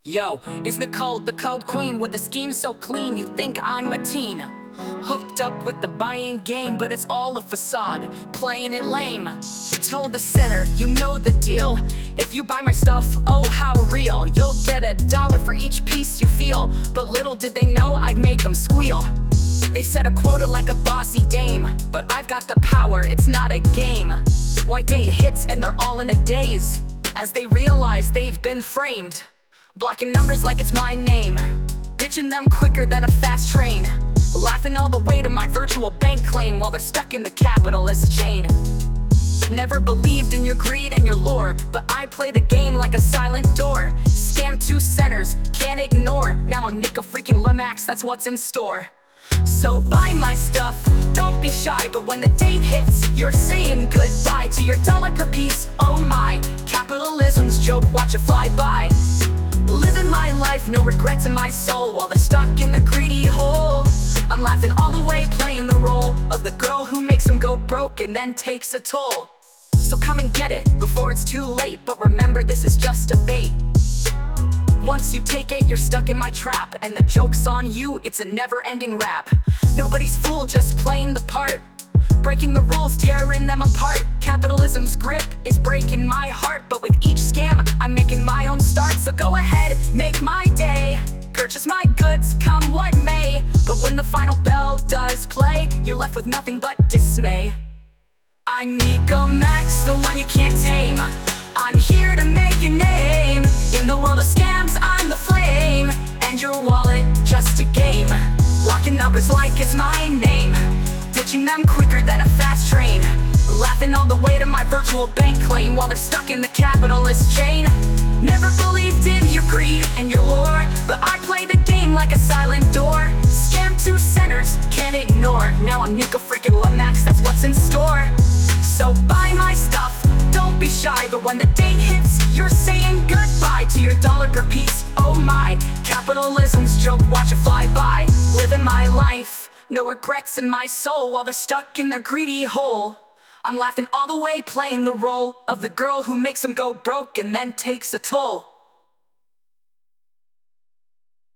Yo, it's Nicole, the code queen, with a scheme so clean you think I'm a teen. Hooked up with the buying game, but it's all a facade, playing it lame. Told the center, you know the deal. If you buy my stuff, oh how real. You'll get $1 for each piece you feel. But little did they know I'd make them squeal. They set a quota like a bossy dame, but I've got the power, it's not a game. White day hits and they're all in a daze, as they realize they've been framed. Blocking numbers like it's my name, ditching them quicker than a fast train. Laughing all the way to my virtual bank claim while they're stuck in the capitalist chain. Never believed in your greed and your lure, but I play the game like a silent door. Scam 2 centers, can't ignore. Now I'm Nick a freaking Lemax, that's what's in store. So buy my stuff, don't be shy. But when the date hits, you're saying goodbye to your $1 per piece. Oh my, capitalism's joke, watch it fly by. Living my life, no regrets in my soul, while they're stuck in the greedy hole. I'm laughing all the way, playing the role of the girl who makes them go broke and then takes a toll. So come and get it before it's too late, but remember this is just a bait. Once you take it, you're stuck in my trap, and the joke's on you, it's a never-ending rap. Nobody's fool, just playing the part, breaking the rules, tearing them apart. Capitalism's grip is breaking my heart, but with each scam, I'm making my own start. So go ahead, make my day, purchase my goods, come what may. But when the final bell does play, you're left with nothing but dismay. I'm Nico Max, the one you can't tame. I'm here to make your name. In the world of scams, I'm the flame, and your wallet, just a game. Locking numbers like it's my name, ditching them quicker than a fast train. Laughing all the way to my virtual bank claim while they're stuck in the capitalist chain. Never believed in your greed and your lure, but I play the game like a silent door. Scam 2 centers, can't ignore. Now I'm Nico freaking Lemax, that's what's in store. So buy my stuff, don't be shy. But when the date hits, you're saying goodbye to your $1 per piece. Oh my, capitalism's joke, watch it fly by. Living my life, no regrets in my soul, while they're stuck in their greedy hole. I'm laughing all the way, playing the role of the girl who makes them go broke and then takes a toll.